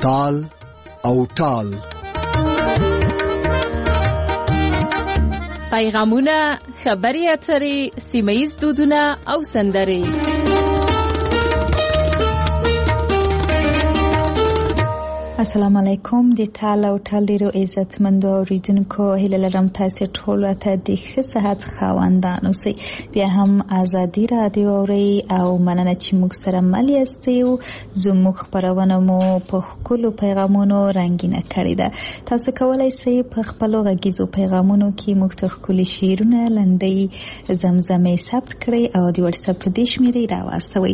تال او ټال. پیغامونه، خبري اترې، سیمه‌ییز دودونه او سندرې. السلام علیکم. د ټال او ټال ډیرو عزتمندو اوریدونکو، هیله لرم تاسو ټول ته د ښه صحت خاوندان اوسئ. بیا هم ازادي رادیو اورئ او مننه چې موږ سره مل یاستئ. زموږ خپرونه مو په ښکلو پیغامونو رنګینه کړې ده. تاسو کولی شئ په خپلو غږیزو پیغامونو کې موږ ته ښکلي شعرونه، لنډۍ، زمزمې ثبت کړئ او د واتساپ په دې شمېرې راواستوئ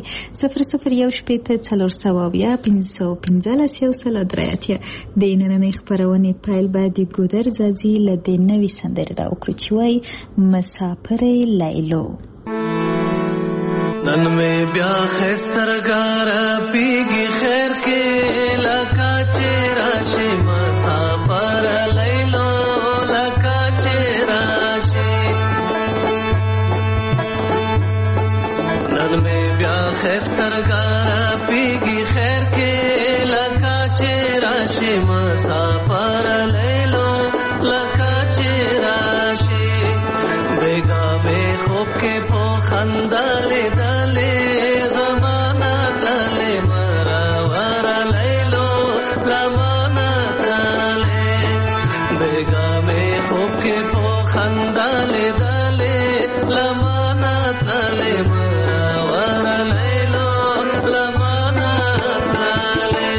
0014040515 د نننۍ خپرونې پیل باید د ګودر ځاځي له دې نوې سندرې راوکړو چې وایي مسافرې لیلو. نن مې بیا خسترګار پیږي خیر کې لکه چې راشي مسافر لیلو، لکه چې راشي. نن مې بیا خسترګار پیږي خیر کې لکه چې راشي مسافر لیلو، لکه چې راشي. بیگا میں خوب کے پو خندالے دالے زمانہ دالے مرا ورا لیلو لمانہ دالے. بیگا میں خوب کے پو خندالے دالے لمانہ دالے مرا ورا لیلو لمانہ دالے.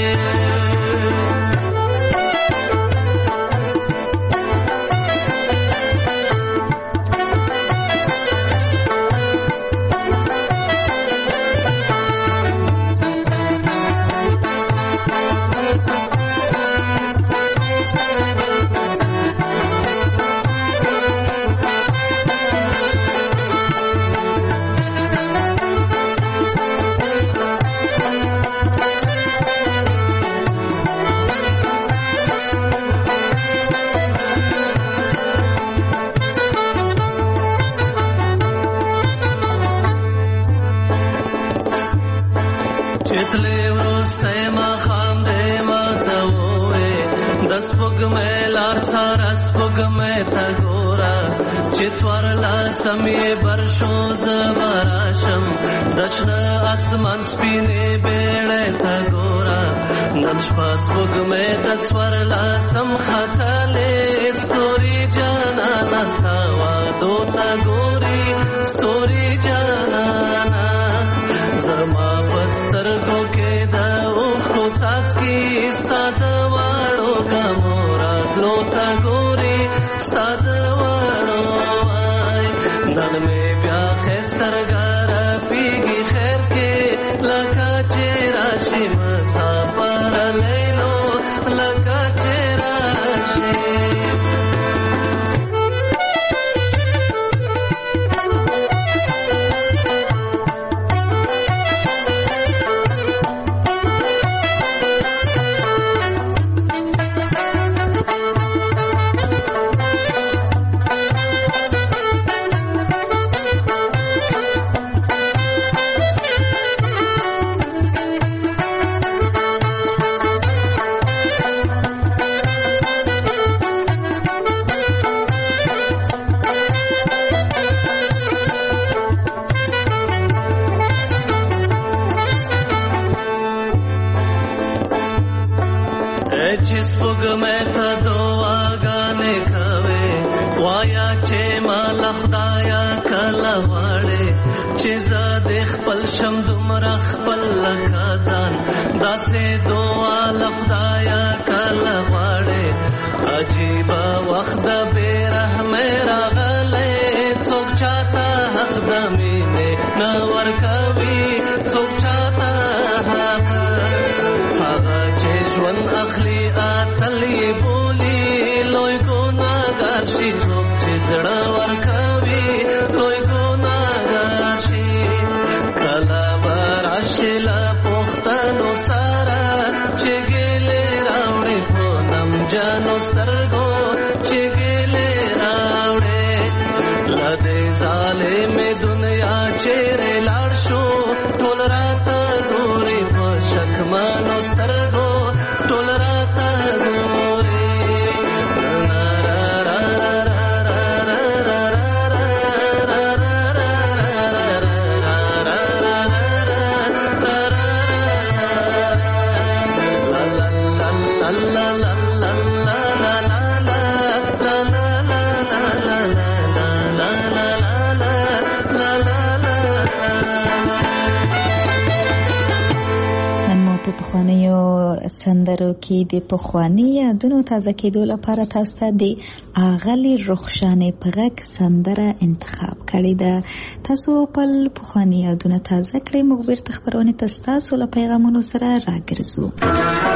چتلے ورسته ما خام دے ما توے دس پگ میں لار سارا سپگ میں تا گورا چتوار لا سمے برشو زبراشم دشن اسمان سپینے بیڑے تا گورا ننش پاس پگ میں دسوار لا سم خطالے ستوری جانا نستاوا دو تا گوری ستوری جانا زما پسترګو کې دا خو څاڅکي ستاد واړو کا مورا تلو تا ګوري ستاد واړو. نن مې بیا خسترګار پیږي خیر کې لکه چې راشي مسافر لیلو، لکه چې راشي. شم دمرا خپل لکه ځان داسې دعا لخدایا کله غواړې. عجیب وخت د بې رحمۍ راغلی، څوک چاته حق د مینې نه ورکوي، څوک چاته حق. هغه چې ژوند اخلي اتل یې بولي، لوی ګناهګار شي څوک چې زړه ورکوي، لوی ګناهګار شي. کله به راشي له پوښتنو سره چې ګیلې راوړې په نمجنو سترګو، چې ګیلې راوړې له دې ظالمې دنیا چیرې لاړ شو. ټول راته ګوري په شکمنو سترګو، ټول په پخوانیو سندرو کې د پخواني یادونو تازه کېدو لپاره تاسو ته د اغلې رخشانې په غږ سندره انتخاب کړې ده. تاسو خپل پخواني یادونه تازه کړئ. موږ بیرته خپرونې ته ستاسو له پیغامونو سره راګرځو.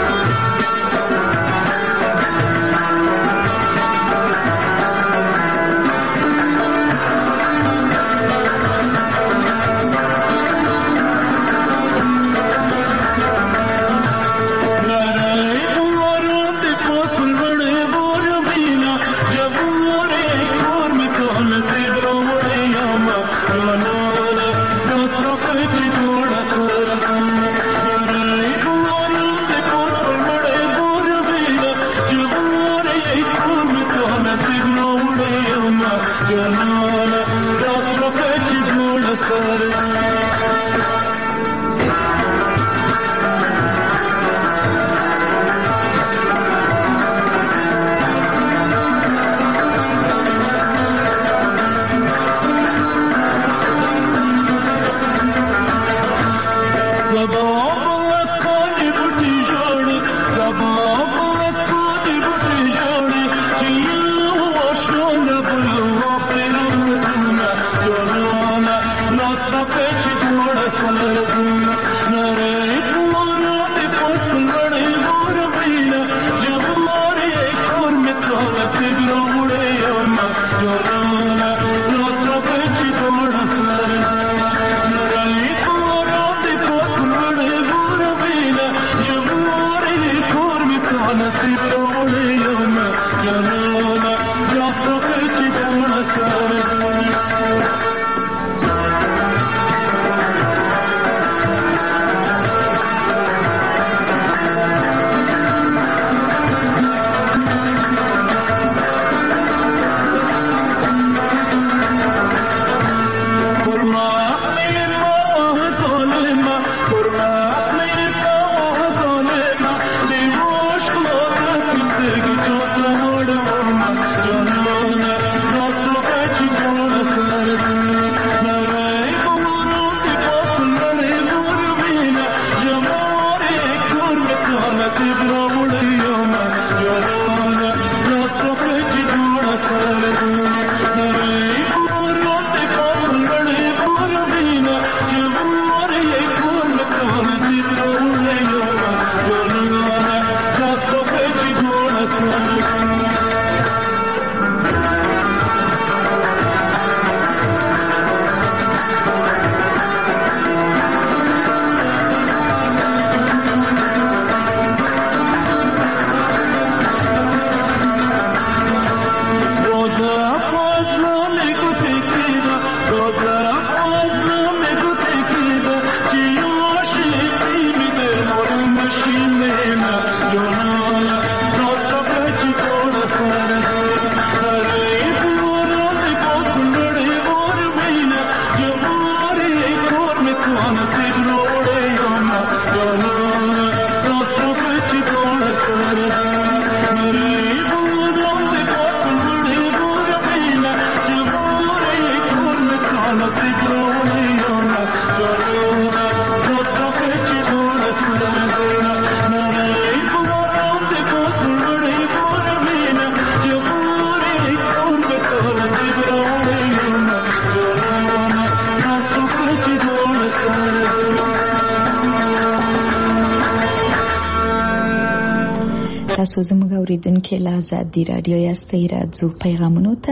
تاسو زموږ اوریدونکو له آزادي رادیو یاستئ راځو پیغامونو ته.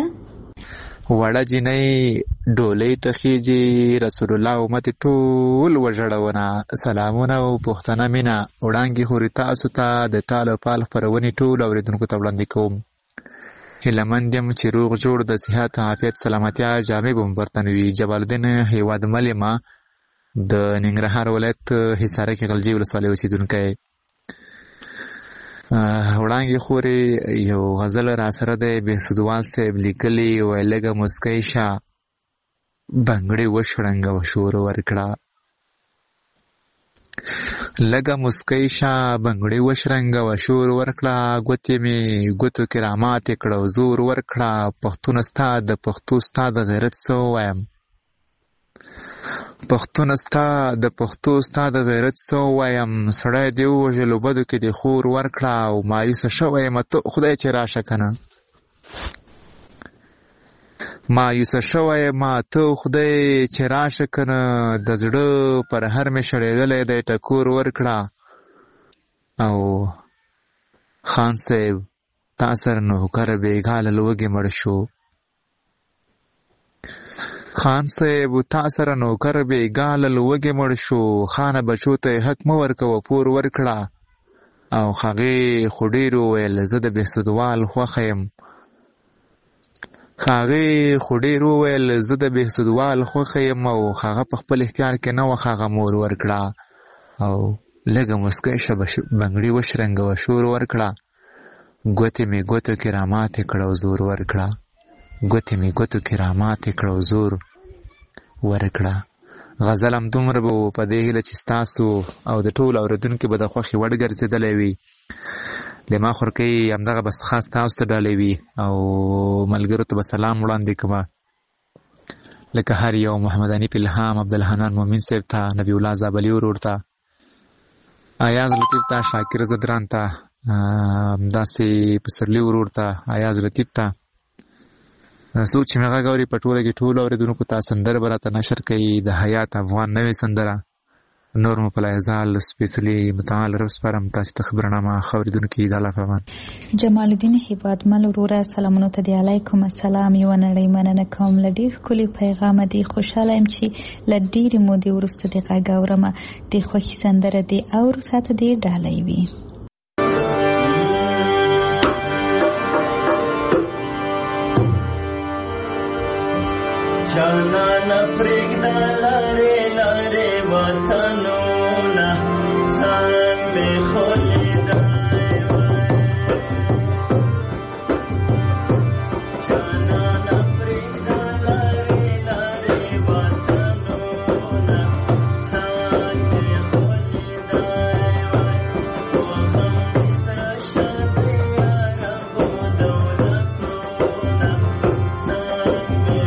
وړه جنۍ ډولۍ تخیجي رسول الله امت ټول وژړونه سلامونه او پښتنه مینا وړانګي خوري تاسو ته د تالو پال خبرونې ټول اوریدونکو ته وړاندې کوم. هیلمندیم چې روغ جوړ د صحت عافیت سلامتیا جامع بم برتنوي. جبال الدین هیواد ملما د ننګرهار ولایت حصار کې غلجی ولسوالۍ اوسیدونکی. وړانګې خورې یو غزل را سره دی بهسودوال صاحب لیکلي وای لږه مسکی شه بنګړې وشړنګه وشور ورکړه. لږه مسکی شه بنګړې وشړنګه وشور ورکړه. ګوتې مې ګوتو کې راماتې کړه زور ورکړه. پښتون ستا د پښتو ستا د غیرت څه ووایم پښتون ستا د پښتو ستا د غیرت څه ووایم، سړی دې ووژلو بدو کې دې خور ورکړه او مایوسه شوی یم ته خدای چې راشه کنه، مایوسه شوی یم ته خدای چې راشه کنه، د زړه پر هر مې شړېدلی دی ټکور ورکړه. او خان صاحب تا سره نوکر بېګا له لوږې مړ شو، خان صاحب تا سره نوکر بېګا له لوږې مړ شو، خانه بچو ته یې حق مه ورکوه پور ورکړه. او هغې خو ډېر وویل زه د بهسودوال خوښه یم، هغې خو ډېر وویل زه د بهسودوال خوښه یم، او هغه په خپل اختیار کې نه وه هغه مور ورکړه. او لږه مسکی شه بنګړي وشرنګوه شور ورکړه، ګوتې مې ګوتو کې راماتې کړه او زور ورکړه، ګوتې مې ګوتو کې راماتې کړه او زور ورکړه. غزل هم دومره به په دې هیله چې ستاسو او د ټولو اورېدونکو به د خوښې وړ ګرځېدلی وي. له ما خورکۍ همدغه بس خاص تاسو ته ډالۍ وي او ملګرو ته به سلام وړاندې کړمه، لکه هر یو محمد حنیف الهام، عبدالحنان مومن صاحب ته، نبی الله زابلي ورور ته، ایاز لطیف ته، شاکر زدران ته، داسې پسرلي ورور ته، ایاز لطیف ته، څوک چې مې غږ اوري په ټوله کې ټولو اورېدونکو ته سندره به راته نشر کوي، د حیات افغان نوې سندره. نور مو په لایزال سپیڅلي متعال رب سپارم تاسې ته خبرنامه ښه اورېدونکي د الله په امان. جمال الدین هیبتمل وروره سلامونو ته دی، علیکم السلام. یوه نړۍ مننه کوم، له ډېر ښکلي پیغامه دی، خوشحاله یم چې له ډېرې مودې وروسته دې غږ اورمه، د خوښي سندره دې اورو ساته دې ډالۍ وي. جانانا پرېږده لارې لارې وطنونه، ځان مې خولیدای وای، جانانا پرېږده لارې لارې وطنونه، ځان مې خولیدای وای، وهم دې سره شه د یاربو دولتونه، ځان مې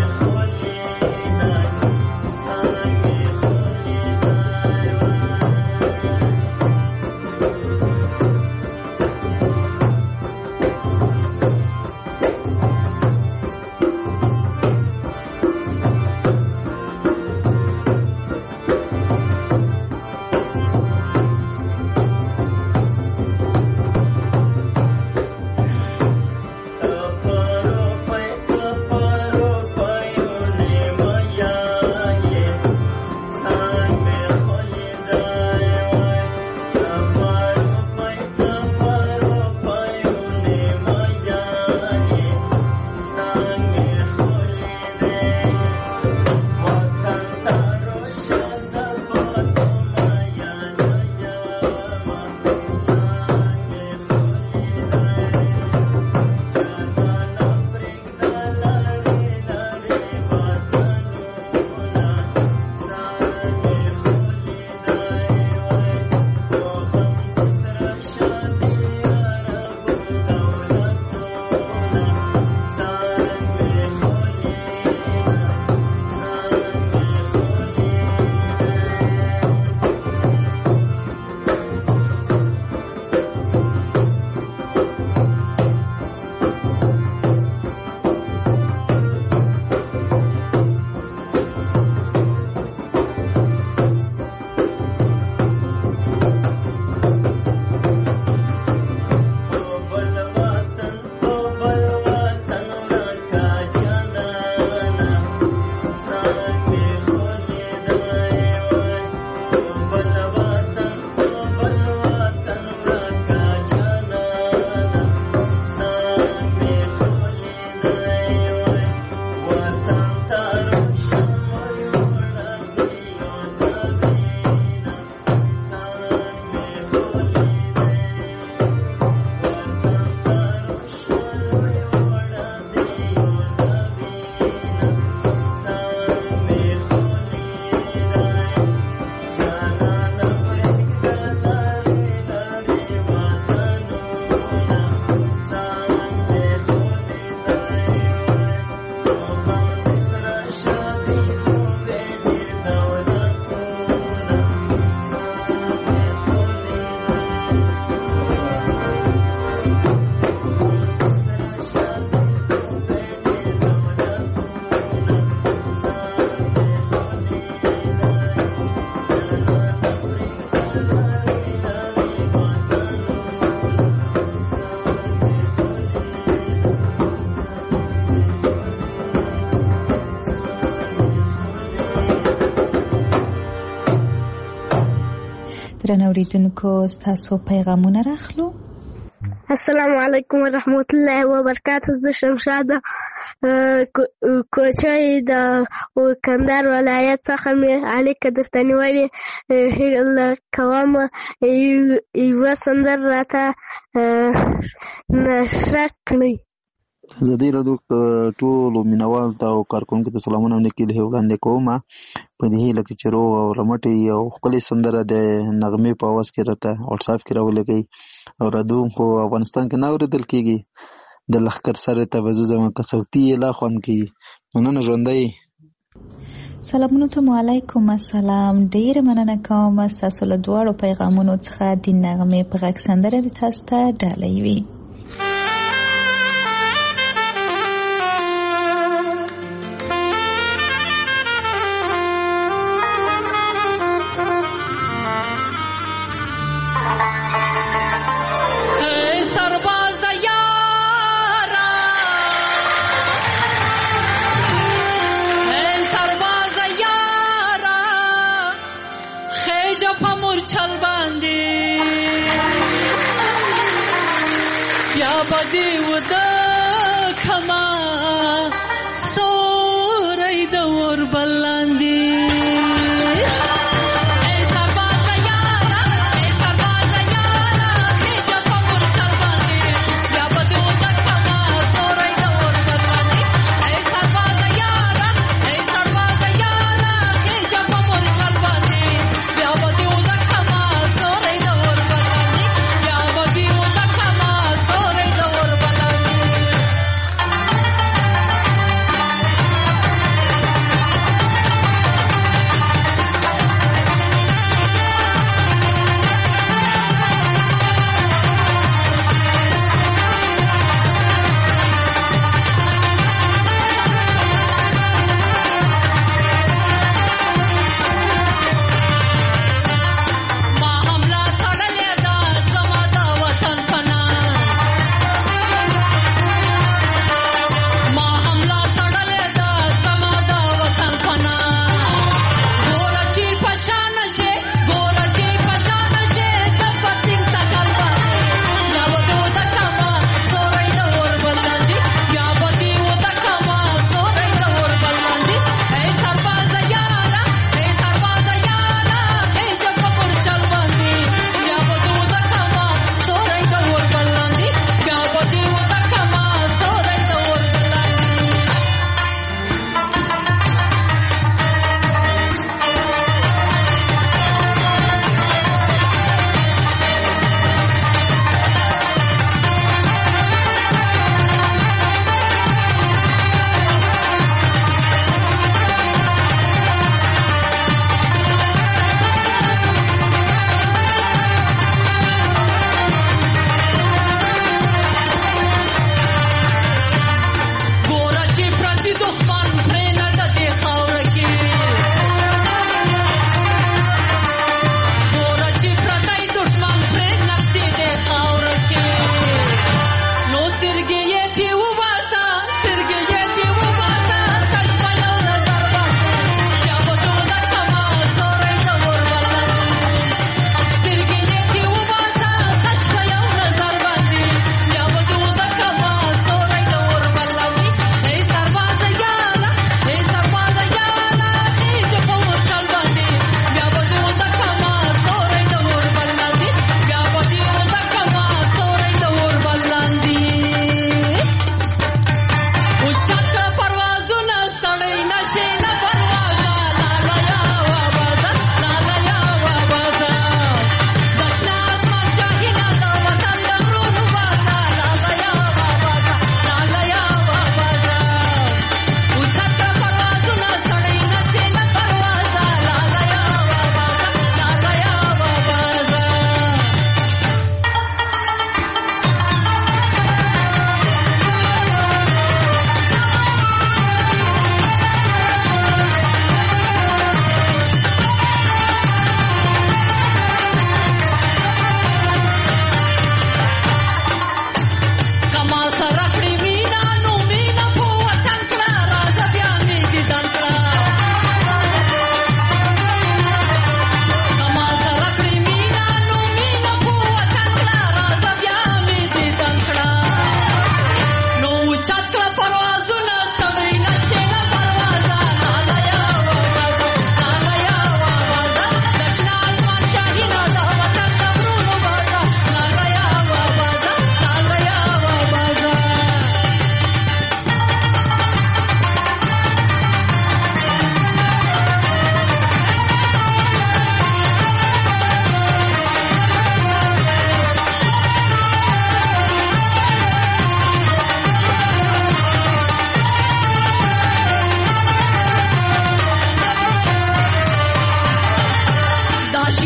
درنو اوریدونکو ستاسو پیغامونه راخلو. السلام علیکم ورحمت الله وبرکاته. زه شمشاده کوچی د کندهار ولایت څخه مې اړیکه درته نیولې هیله کوم یوه سندره راته نشر کړئ. زه دې راډیو ټولو مینوال ته او کارکوونکو ته سلامونه او نیکې هیلې وړاندې کوم په دې هیله کې چې روغ او رمټې یو ښکلې سندره د نغمې په اواز کې راته واټساپ کې راولګئ او راډیو خو افغانستان کې نه اورېدل کېږي د لښکر سره ته به زه ځم که صوتي یې لا خوند کوي. مننه ژوندی. سلامونو ته مو علیکم السلام. ډېره مننه کوم ستاسو له دواړو پیغامونو څخه د نغمې په غږ سندره د تاسو ته ډالۍ وي.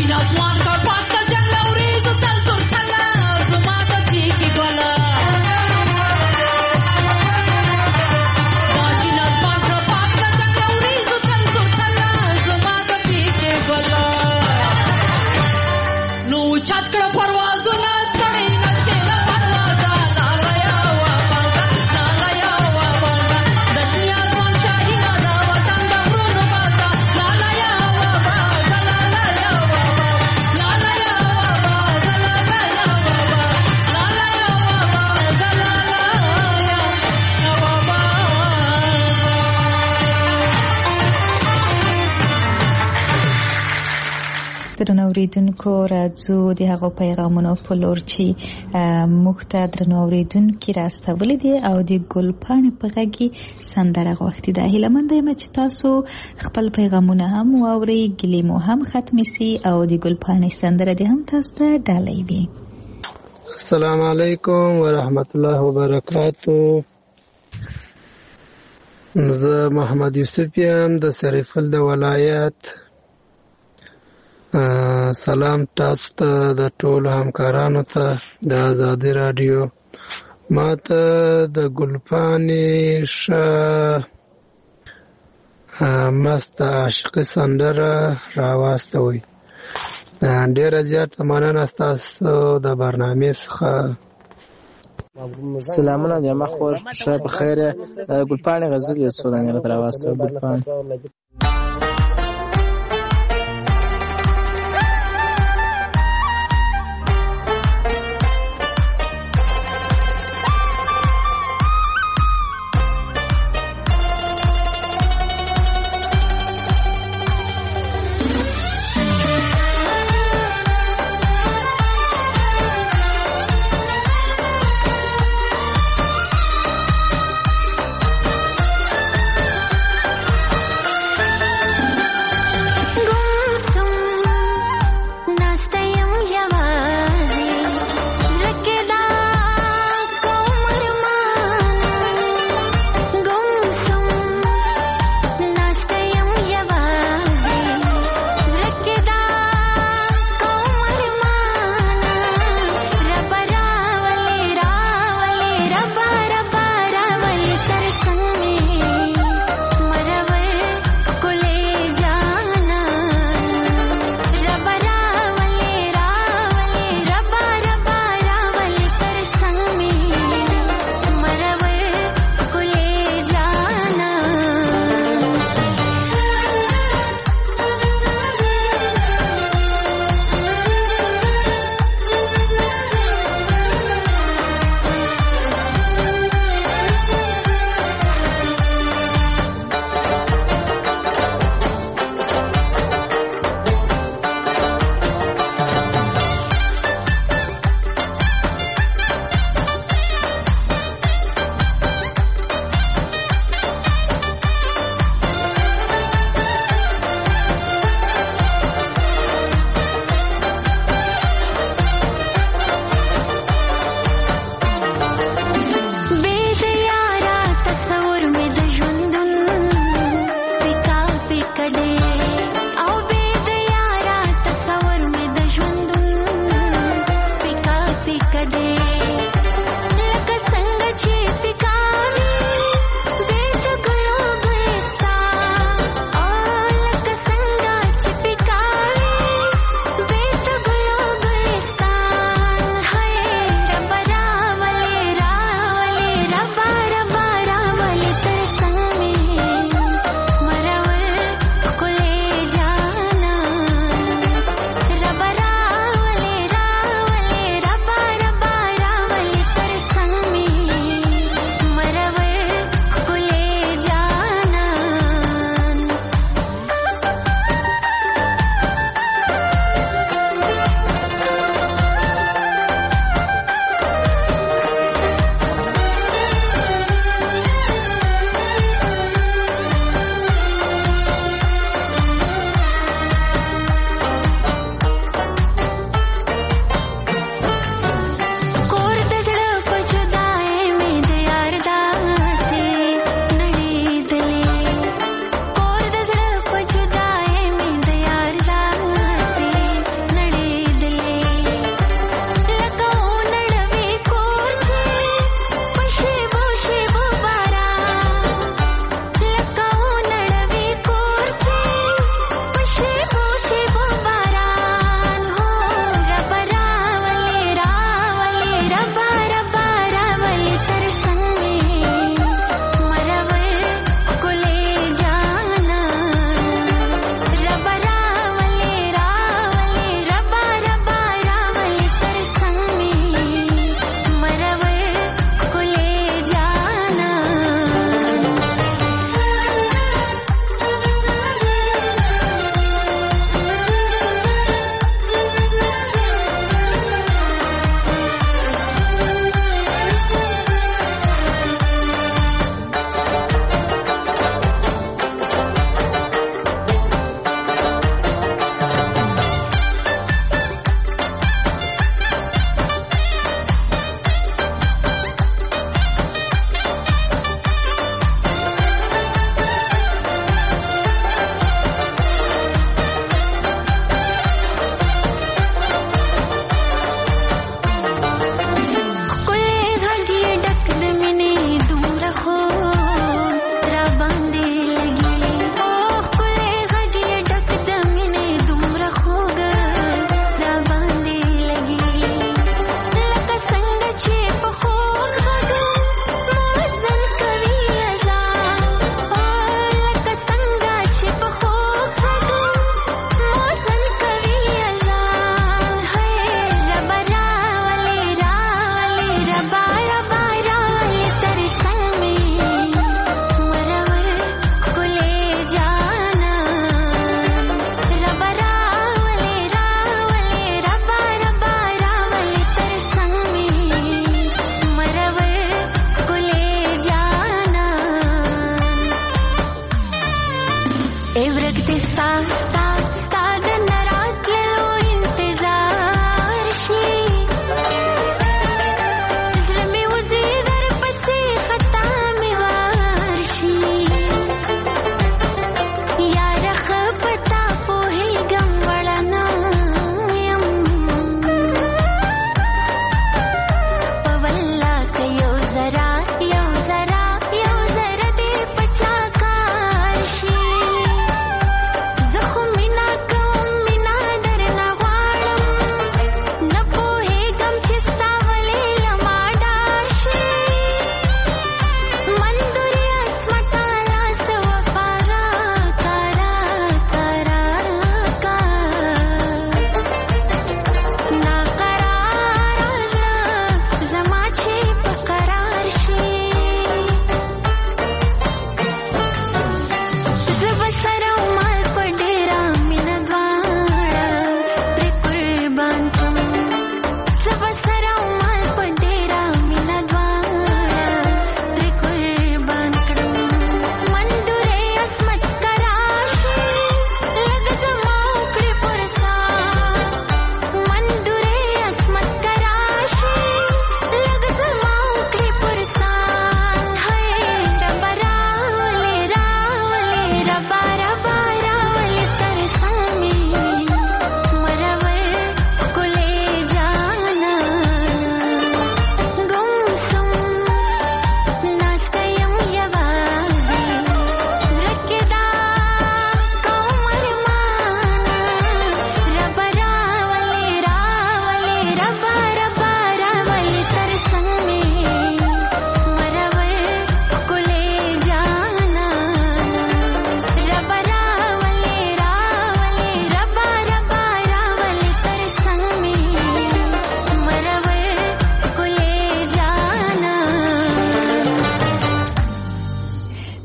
درنو اوریدونکو راځو د هغو پیغامونو په لور چې موږ ته درنو اوریدونکي راستولي دي او د ګلپاڼې په غږ کې سندره غوښتې ده. هیله مند یم چې تاسو خپل پیغامونه هم واورئ، ګیلې مو هم ختمې سي او د ګلپاڼې سندره دې هم تاسو ته ډالۍ وي. السلام علیکم ورحمت الله وبرکاتو. زه محمد یوسف یم د سرپل د ولایت. سلام تاسو ته د ټولو همکارانو ته د آزادي رادیو. ما ته د ګلپاڼې مست عاشقي سندره راواستوئ. ډېره زیاته مننه ستاسو د برنامې څخه. سلامونه د مخ ور شه په خیر. ګلپاڼې غزل یو څو دانې راواستوئ. ګلپاڼې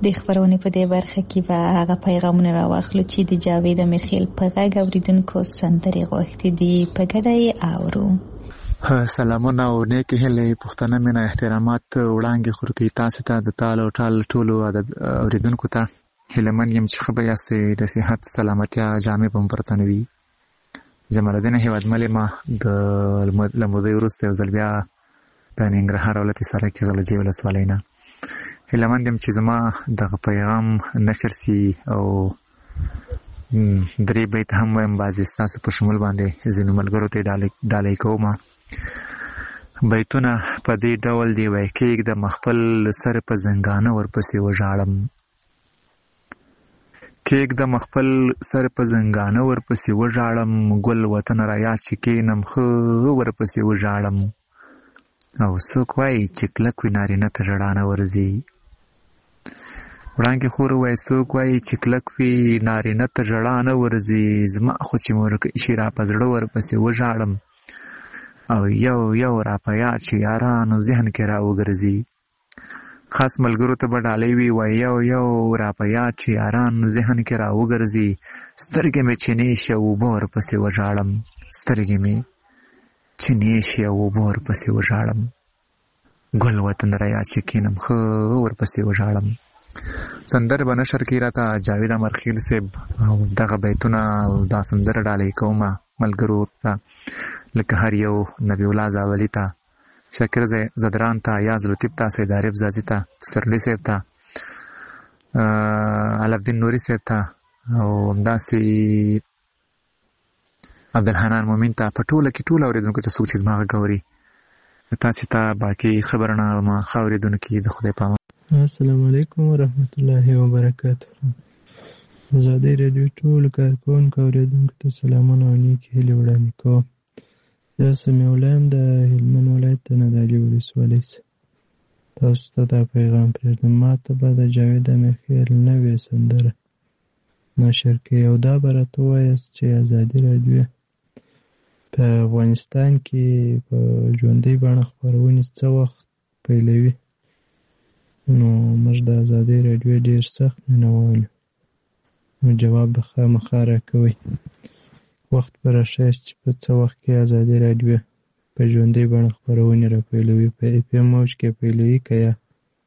د خبرونې په دې برخه کې به هغه پیغامونه راواخلو چې د جاوید امیرخیل په غږ اوریدونکو سندرې غوښتې دي. په ګډه یې اورو. سلامونه او نیک هیلې، پښتنه مینه، احترامات وړاندې خور کوي تاسو ته د تال او ټال ټولو اوریدونکو ته. هیلهمن یم چې ښه به یاستئ، د صحت سلامتیا جامې به مو پرته نه وي. جمال الدین هیوادمل یم له مودې وروسته یو ځل بیا د ننګرهار ولایت حصارک کې غلجۍ ولسوالۍ نه. هیلهمند یم چې زما دغه پیغام نشر سي او 3 بیت هم وایم، بعضې ستاسو په شمول باندې ځینو ملګرو ته ډالۍ کوم. بیتونه په دې ډول دی وایي: کېږدم خپل سر په زنګانه ورپسې وژاړم، کېږدم خپل سر په زنګانه ورپسې وژاړم، ګل وطن را یاد چې کېنم ښه ورپسې وژاړم. او څوک وایي چې کلک وي نارینه ته ژړا نه ورځي. وړانګې خور وایي څوک وایي چې کلک وي نارینه ته ژړا نه ورځي، زما خو چې مورکه شي را په زړه ورپسې وژاړم. او یو یو را په یاد چې یارانو ذهن کې را وګرځي. خاص ملګرو ته به ډالۍ وي، وایي یو یو را په یاد چې یاران ذهن کې را وګرځي. سترګې مې چینې شي او اوبه ورپسې وژاړم، سترګې مې چینې شي او اوبه ورپسې وژاړم، ګل وطن را یاد چې کینم ښه ورپسې وژاړم. سندر به نشر کړي راته جاوید امرخیل صاحب، او دغه بیتونه او دا سندره ډالۍ کوم ملګرو ته، لکه هر یو نبی الله زاولی ته، شاکر زدران ته، یاز لطیف ته، سید عارف زازي ته، پسرلی صاحب ته، علالدین نوري صاحب ته، او همداسې عبدالحنان مومن ته، په ټوله کې ټول اورېدونکو ته څوک چې زما غږ اوري تاسې ته باقي خبرونه ما ښه اورېدونکي د خدای په امان. السلام علیکم ورحمت الله وبرکاته. ازادي راډیو ټول کارکونکو اورېدونکو ته سلامونه او نیکې هیلې وړاندې کوم. زه سمیع الله یم د هلمند ولایت د نادعلي ولسوالۍ څخه. تاسو ته دا پیغام پرېږدم. ما ته به د جاوید امیرخیل نوې سندره نشر کړي، او دا به راته ووایاست چې ازادي راډیو په افغانستان کې په ژوندۍ بڼه خپرونې څه وخت پیلوي. نو موږ د ازادۍ راډیو ډېر سخت مینوال یو. نو جواب به خامخا راکوئ. وخت به راښیاست چې په څه وخت کې ازادۍ راډیو په ژوندۍ بڼه خپرونې را پیلوي، په FM موج کې پیلوي که یا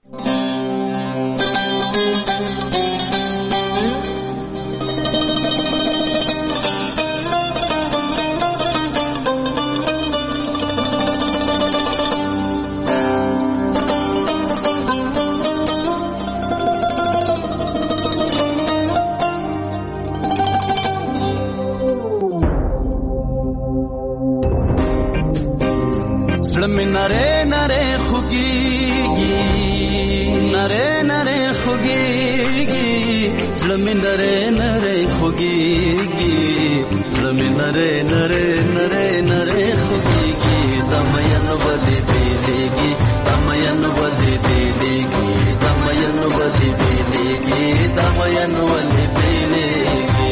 نره نره خوگیگی، نره نره خوگیگی، زلمی نره نره خوگیگی، زلمی نره نره نره نره خوگیگی، دامایانو بلی بیلیگی، دامایانو بلی بیلیگی، دامایانو بلی بیلیگی، دامایانو بلی بیلیگی.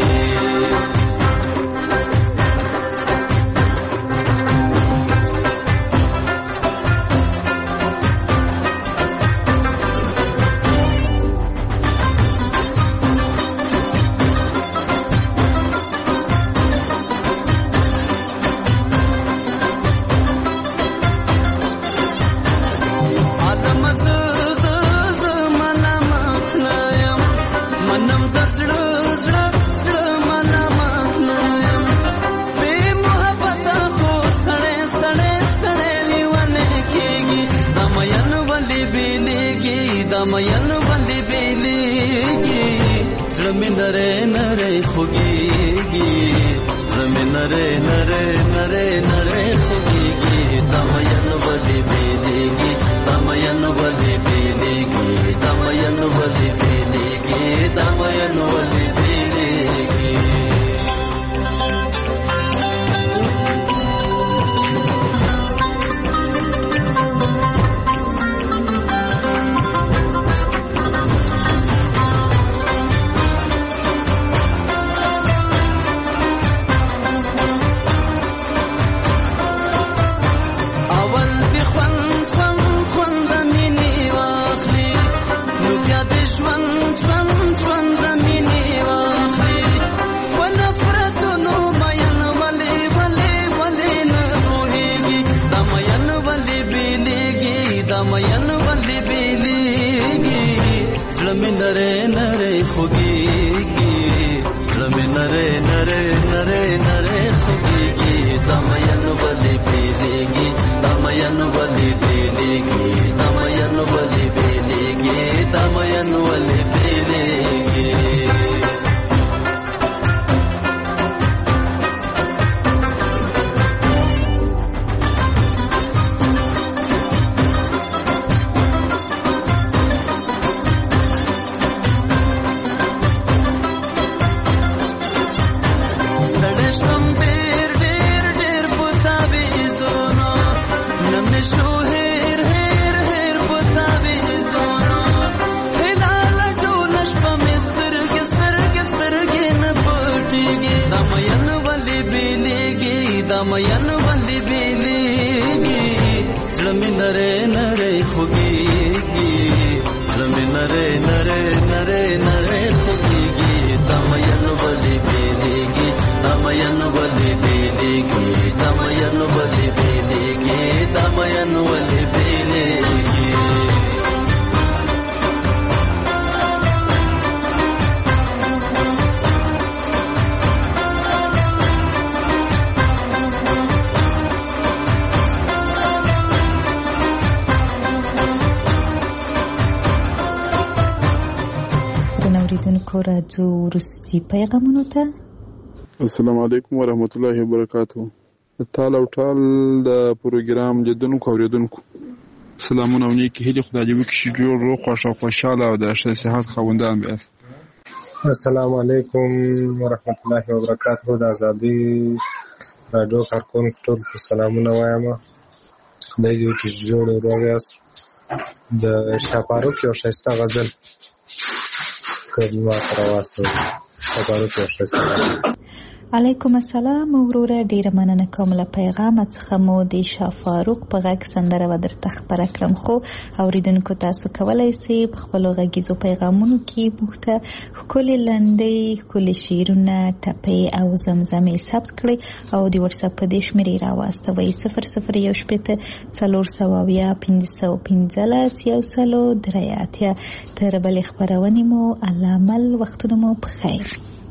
دا مین باندې بیلیږي زړه مې نری نری خوږیږي زړه مې نری نری نری نری خوږیږي دا مین باندې بیلیږي دا مین باندې بیلیږي دا مین باندې بیلیږي دا مین باندې بیلیږي اوریدونکو راځو وروستي پیغامونو ته. السلام علیکم ورحمت الله وبرکاتہ. تال او ټال د پروګرام لیدونکو اوریدونکو سلامونه او نیکی هیله خدای دې وکړي چې جوړ روغ او خوشاله او د صحت خاوندان بیاست. السلام علیکم ورحمت الله وبرکاتہ. د ازادي راډیو کارکونکو ټول سلامونه وایم. خدای دې وکړي چې جوړ روغ یاست. د شاپاروک یو ښایسته غزل کلمات راواستو شاپاروک یو ښایسته غزل. علیکم السلام وروره، ډیره مننه کوم له پیغام څخه مو د شاه فاروق په غږ سندره و درته خبره کړم. خو اوریدونکو تاسو کولی شئ په خپلو غږیزو پیغامونو کې موږ ته ښکلې لنډۍ، ښکلې شعرونه، ټپې او زمزمې ثبت کړئ او د وټساپ په دې شمېرې راواستوئ 0016 470 515 103. تر بلې خپرونې مو الله مل، وختونه مو په خیر.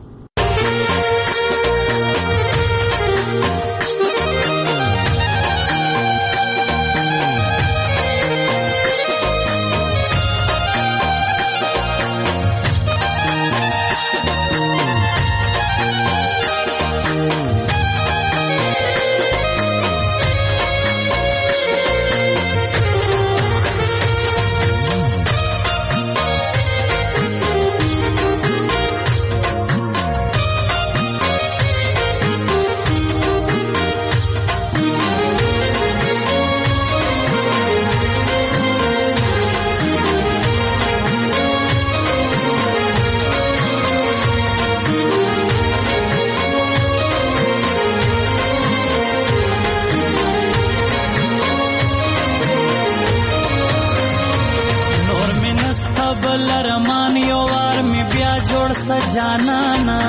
جانانا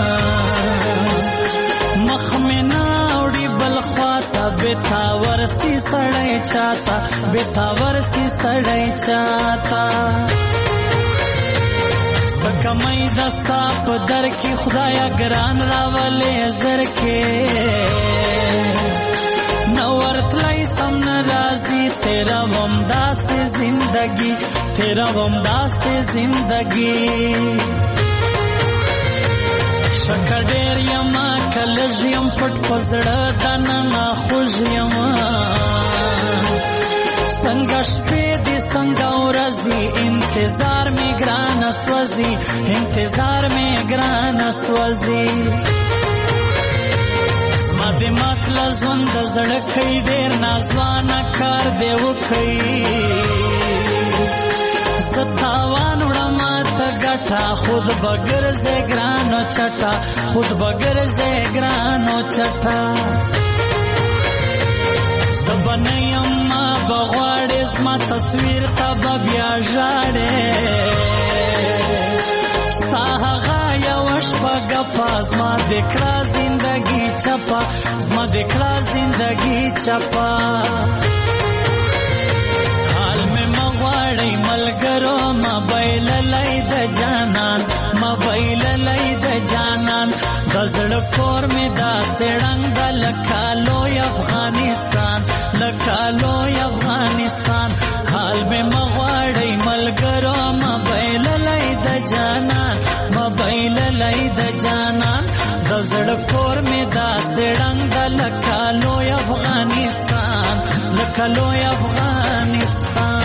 مخ میں ناوڑی بلخواتا بیتاور سی سڑے چاہتا بیتاور سی سڑے چاہتا سکمئی دستا پدر کی خدایا گران راولے زر کے نورت لائی سم نرازی تیرا ومدا سے زندگی تیرا ومدا سے زندگی شکر یما کلج یم پټ پزړه دننه خوږ یما څنګه شپې دې څنګه ورځي انتظار می ګران سوځي انتظار می ګران سوځي زما دې مطلب ژوند زړه کوي ډېر نازوانه کار دی وکړي ستاوان وړما ته ګټه خود بغیر زګرانو چټا خود بغیر زګرانو چټا زبنیم ما بغواړې زما تصویر ته بیا ژاړې ستا هغه یو شپه ګپه زما د کړه زندګي چپه زما د کړه زندګي چپه ملګرو موبایل لای د جانان موبایل لای د جانان غزړ کور می دا سړنګ د لکالو افغانستان لکالو افغانستان حال می مغواړی ملګرو موبایل لای د جانان موبایل لای د جانان غزړ کور می دا سړنګ د لکالو افغانستان لکالو افغانستان.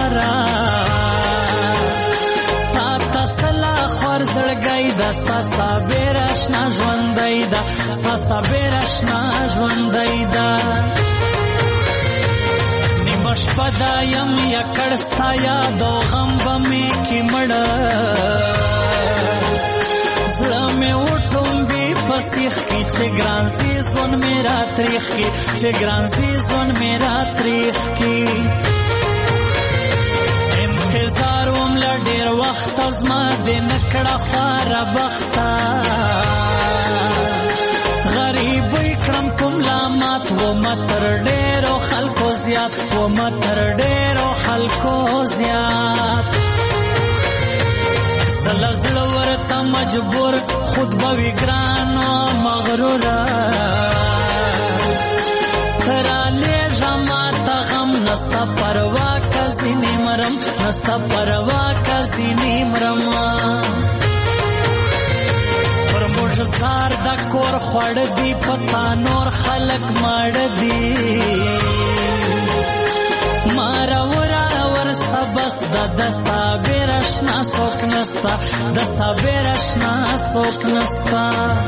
یارا تا تسلا خور زړګی دا ستا صابر اشنا ژوندی دا ستا صابر اشنا ژوندی دا نیمه شپه دا یم یکړ ستا یاد او غم به مې کې مړه زړه مې وټومبي په سیخ کې چې ګران سي ژوند مې را تریخ کې چې ګران سي ژوند مې را تریخ کې انتظار وم له ډېر وخته زما دې نه کړه خواره بخته غریبۍ کړم کوم لامات ومه تر ډېرو خلکو زیات ومه تر ډېرو خلکو زیات زله زړه ورته مجبور خود به وي ګران و مغروره ته رالیږه ماته غم نسته پروا که ځینې مرم نسته پروا که ځینې مرم پر موږ زار د کور خوړ دي پتا نور خلک ماړه دي ماراورا ورسه بس د صابر اشنا څوک نسته د صابر اشنا څوک نسته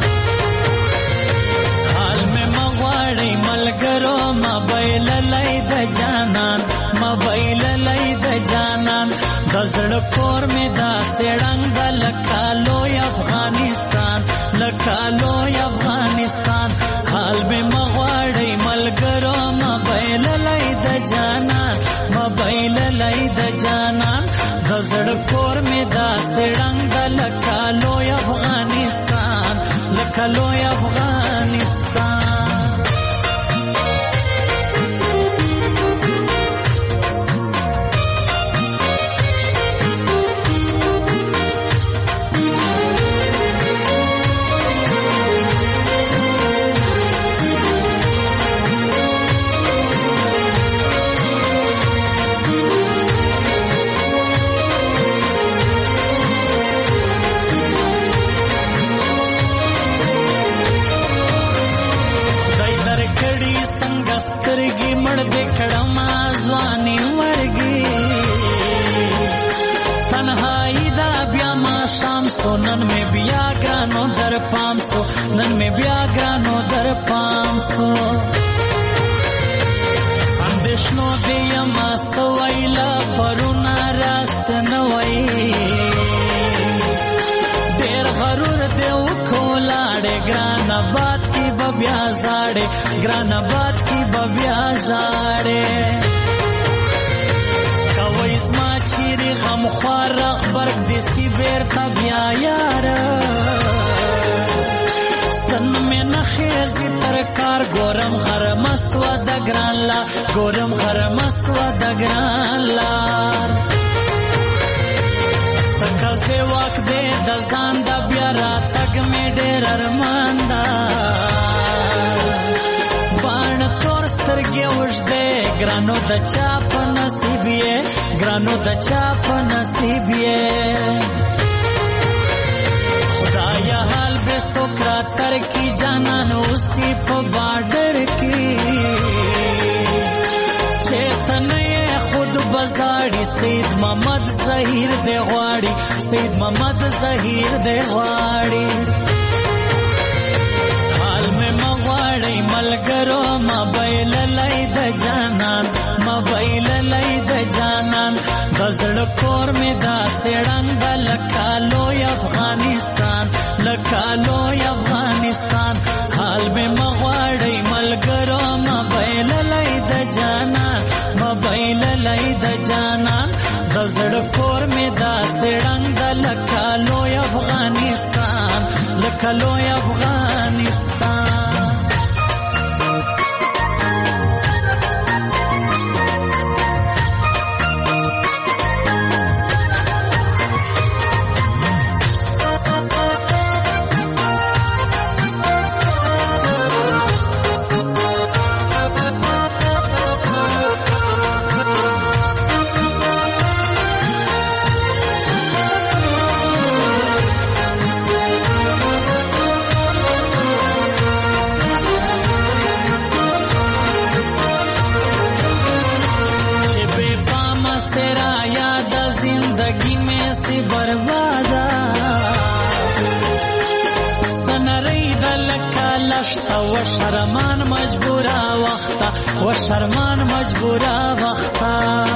حال مې مه غواړئ ملګرو ما بایللی د جانان ما بایللی د جانان د زړه کور مې داسې ړنګ ده لکه لوی افغانستان لکه لوی افغانستان حال مې مه غواړئ ملګرو ما بایللی د جانان ما بایللی د جانان د زړه کور مې داسې ړنګ ده لکه لوی افغانستان لکه لوی افغانستان سترګې مړ دې کړم ځواني مرګي تنهایی دا بیا ماښام سو نن مې بیا ګرانو در پام سو نن مې بیا ګرانو در پام سو اندېښنو دې یما سویلا پرونه راس نه وای ډېر غرور دې وکولاړې ګران آباد کې به بیا زاړې ګران آباد کې به بیا زاړې کوئ زما چیرې غمخوار غبرګ دې سي بېرته بیا یاره ستن مې نه خېزي تر کار ګورم غرمه سوه د ګران لار ګورم غرمه سوه د ګران لار تکه واک دې د ځان د بیا راتګ مې ډېر ارمان ده باڼ تور سترګې اوږدې ګرانو د چا په نصیب یې ګرانو د چا په نصیب یې خدایا حال به څوک راتر کی جانان اوسې په باډر کې چې ته نه یې خود بزاړي سید محمد ظهیر دې غواړي سید محمد ظهیر دې غواړي حال مې مه غواړئ ملګرو ما بایللی د جانان ما بایللی د جانان د زړه کور مې داسې ړنګ ده لکه لوی افغانستان لکه لوی افغانستان حال مې مه غواړئ ملګرو ما بایللی د جانان ما بایللی د جانان د زړه کور مې داسې ړنګ ده لکه لوی افغانستان لکه لوی افغانستان जिंदगी में से बर्बादा सनरई दल का लश्ता व शर्मान मजबूरा वक्ता व शर्मान मजबूरा वक्ता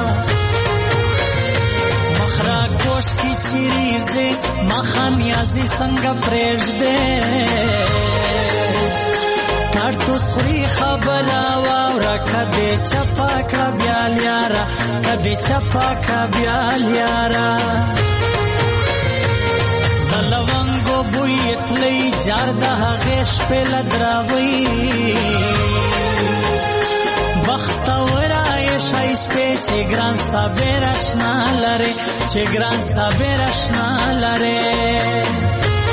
मखरा गोश की चीरीज़े मखानियाजी संग प्रेज दे تو سخری خبره واوره کدی چپا کړه بیا لیاره کدی چپا کړه بیا لیاره د لونګو بوی تلی جار د هغې شپې لدراوی بختوره یې ښایستې چې ګران صابر اشنا لرې چې ګران صابر اشنا لرې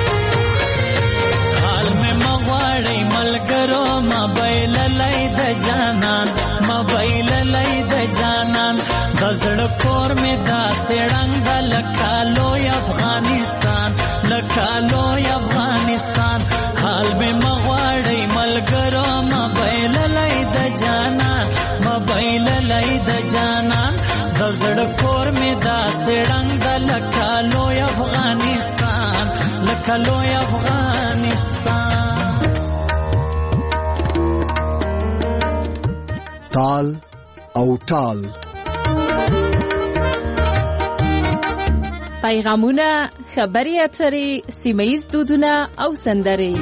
ملګرو موبایل لای د جانان موبایل لای د جانان د زړه کور می دا سړنګ د لکالو افغانستان لکالو افغانستان حال به مغواړی ملګرو موبایل لای د جانان موبایل لای د جانان د زړه کور می دا سړنګ د لکالو افغانستان لکالو افغانستان تال او ټال پیغامونه خبري اترې سیمه‌ییز دودونه او سندرې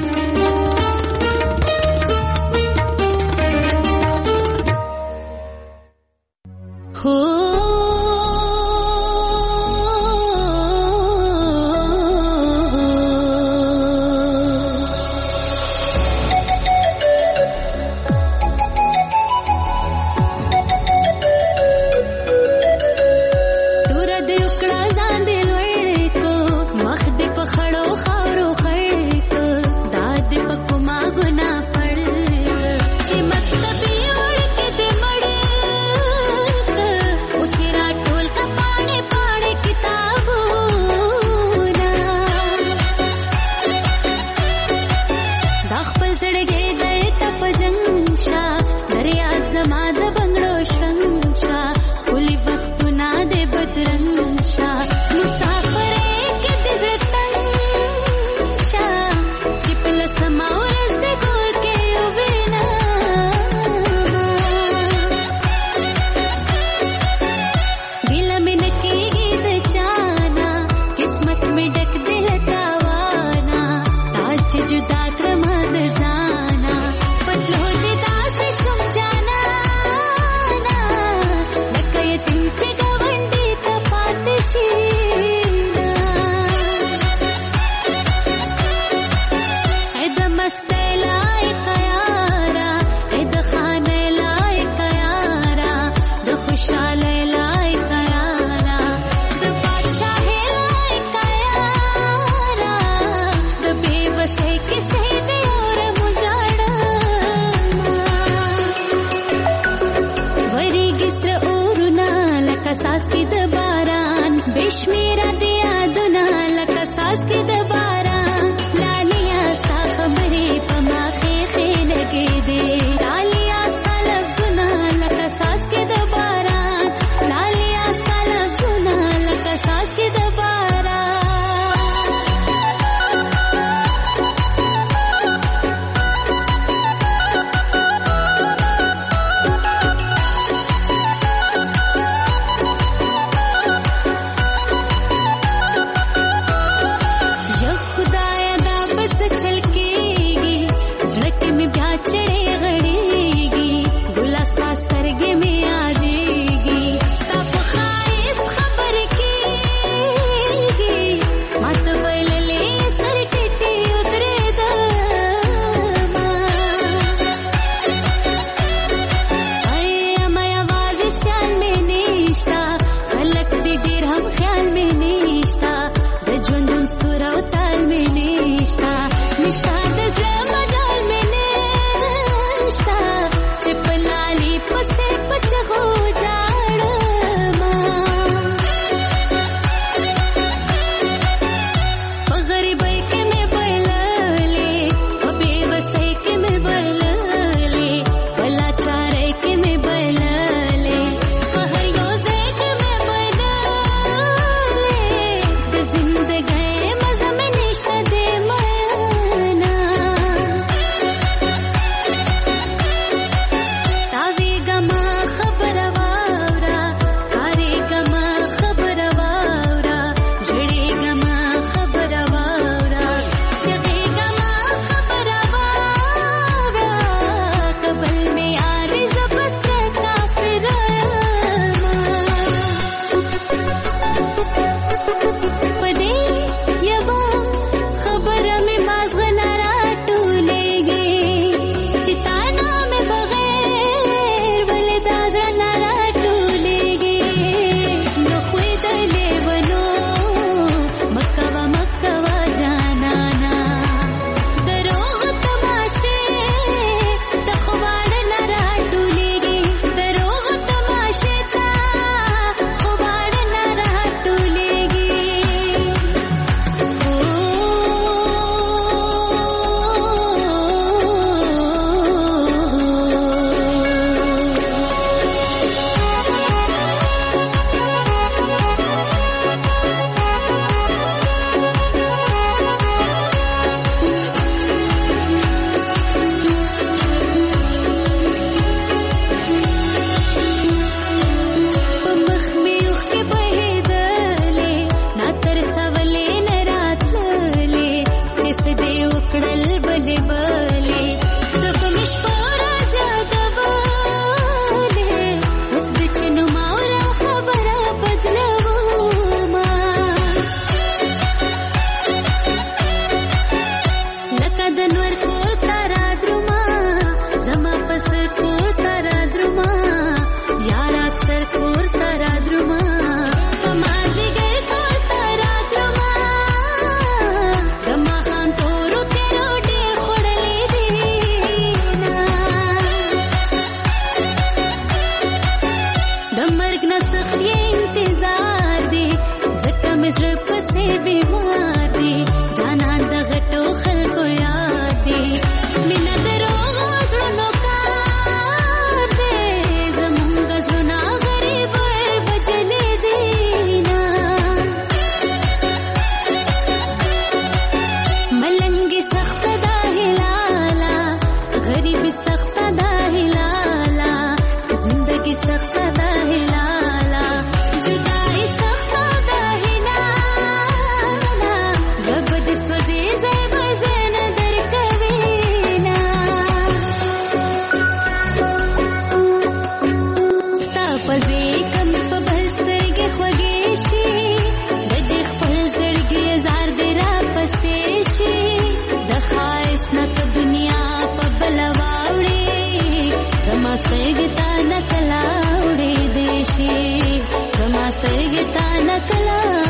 سترګې تا نه کله